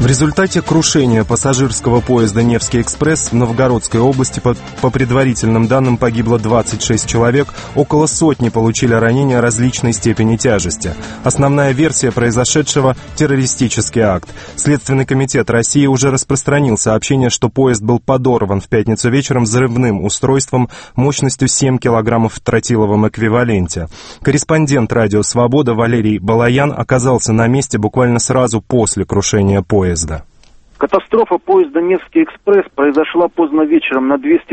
В результате крушения пассажирского поезда «Невский экспресс» в Новгородской области по предварительным данным погибло 26 человек, около сотни получили ранения различной степени тяжести. Основная версия произошедшего – террористический акт. Следственный комитет России уже распространил сообщение, что поезд был подорван в пятницу вечером взрывным устройством мощностью 7 килограммов в тротиловом эквиваленте. Корреспондент «Радио Свобода» Валерий Балаян оказался на месте буквально сразу после крушения поезда. Катастрофа поезда «Невский экспресс» произошла поздно вечером на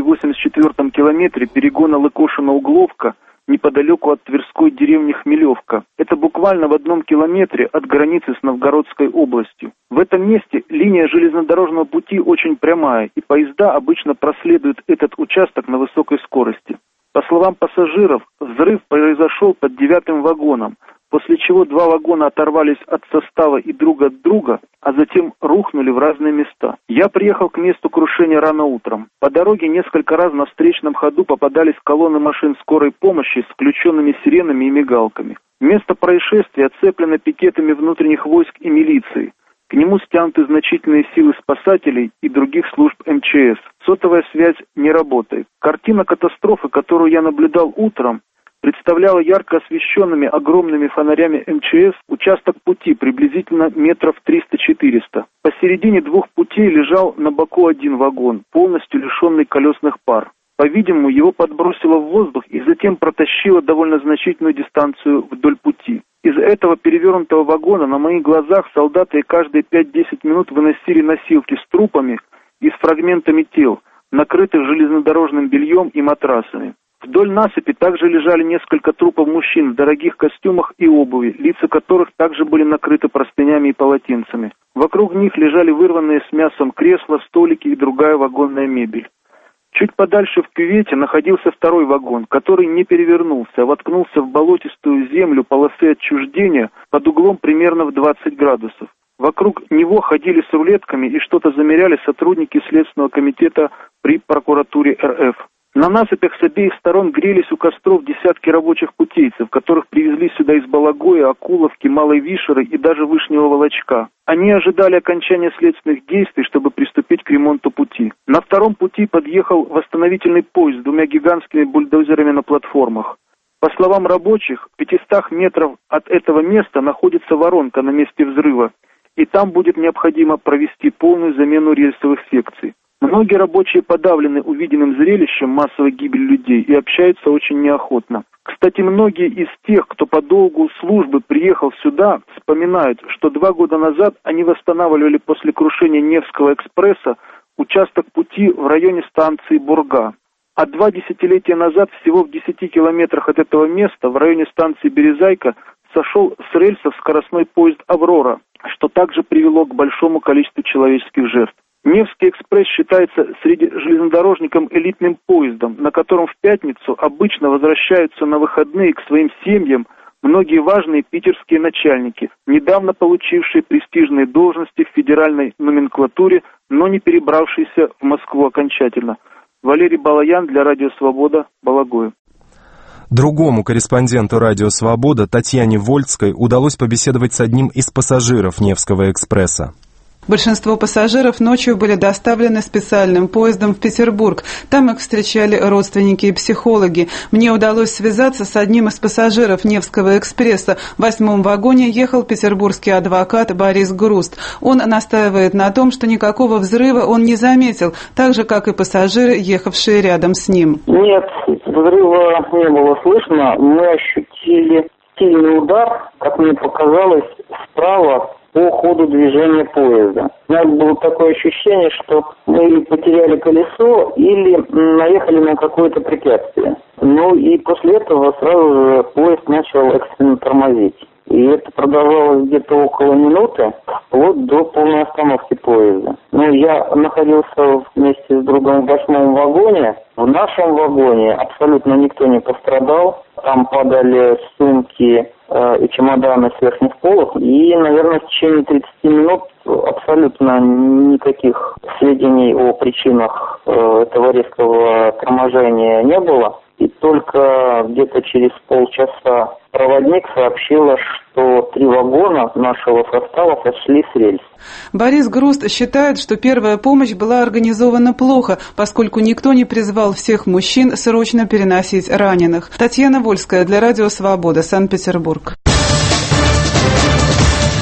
284-м километре перегона Лыкошино-Угловка неподалеку от Тверской деревни Хмелевка. Это буквально в 1 километре от границы с Новгородской областью. В этом месте линия железнодорожного пути очень прямая, и поезда обычно проследуют этот участок на высокой скорости. По словам пассажиров, взрыв произошел под 9-м вагоном, после чего 2 вагона оторвались от состава и друг от друга, а затем рухнули в разные места. Я приехал к месту крушения рано утром. По дороге несколько раз на встречном ходу попадались колонны машин скорой помощи с включенными сиренами и мигалками. Место происшествия оцеплено пикетами внутренних войск и милиции. К нему стянуты значительные силы спасателей и других служб МЧС. Сотовая связь не работает. Картина катастрофы, которую я наблюдал утром, представляла ярко освещенными огромными фонарями МЧС участок пути приблизительно метров 300-400. Посередине 2 путей лежал на боку 1 вагон, полностью лишенный колесных пар. По-видимому, его подбросило в воздух и затем протащило довольно значительную дистанцию вдоль пути. Из этого перевернутого вагона на моих глазах солдаты каждые 5-10 минут выносили носилки с трупами и с фрагментами тел, накрытых железнодорожным бельем и матрасами. Вдоль насыпи также лежали несколько трупов мужчин в дорогих костюмах и обуви, лица которых также были накрыты простынями и полотенцами. Вокруг них лежали вырванные с мясом кресла, столики и другая вагонная мебель. Чуть подальше в кювете находился 2-й вагон, который не перевернулся, а воткнулся в болотистую землю полосы отчуждения под углом примерно в 20 градусов. Вокруг него ходили с рулетками и что-то замеряли сотрудники Следственного комитета при прокуратуре РФ. На насыпях с обеих сторон грелись у костров десятки рабочих путейцев, которых привезли сюда из Балагоя, Акуловки, Малой Вишеры и даже Вышнего Волочка. Они ожидали окончания следственных действий, чтобы приступить к ремонту пути. На 2-м пути подъехал восстановительный поезд с 2 гигантскими бульдозерами на платформах. По словам рабочих, в 500 метров от этого места находится воронка на месте взрыва, и там будет необходимо провести полную замену рельсовых секций. Многие рабочие подавлены увиденным зрелищем массовой гибели людей и общаются очень неохотно. Кстати, многие из тех, кто по долгу службы приехал сюда, вспоминают, что 2 года назад они восстанавливали после крушения Невского экспресса участок пути в районе станции Бурга. А 2 десятилетия назад всего в 10 километрах от этого места в районе станции Березайка сошел с рельсов скоростной поезд «Аврора», что также привело к большому количеству человеческих жертв. Невский экспресс считается среди железнодорожников элитным поездом, на котором в пятницу обычно возвращаются на выходные к своим семьям многие важные питерские начальники, недавно получившие престижные должности в федеральной номенклатуре, но не перебравшиеся в Москву окончательно. Валерий Балаян для Радио Свобода, Балагоя. Другому корреспонденту «Радио Свобода» Татьяне Вольцкой удалось побеседовать с одним из пассажиров Невского экспресса. Большинство пассажиров ночью были доставлены специальным поездом в Петербург. Там их встречали родственники и психологи. Мне удалось связаться с одним из пассажиров Невского экспресса. В 8-м вагоне ехал петербургский адвокат Борис Груст. Он настаивает на том, что никакого взрыва он не заметил, так же, как и пассажиры, ехавшие рядом с ним. Нет, взрыва не было слышно. Мы ощутили сильный удар, как мне показалось, справа по ходу движения поезда. У нас было такое ощущение, что мы или потеряли колесо, или наехали на какое-то препятствие. Ну и после этого сразу же поезд начал экстренно тормозить. И это продолжалось где-то около минуты, вплоть до полной остановки поезда. Но я находился вместе с другом в 8-м вагоне. В нашем вагоне абсолютно никто не пострадал. Там падали сумки и чемоданы с верхних полок. И, наверное, в течение 30 минут абсолютно никаких сведений о причинах этого резкого торможения не было. И только где-то через полчаса проводник сообщила, что 3 вагона нашего состава сошли с рельс. Борис Груст считает, что первая помощь была организована плохо, поскольку никто не призвал всех мужчин срочно переносить раненых. Татьяна Вольская для Радио Свобода, Санкт-Петербург.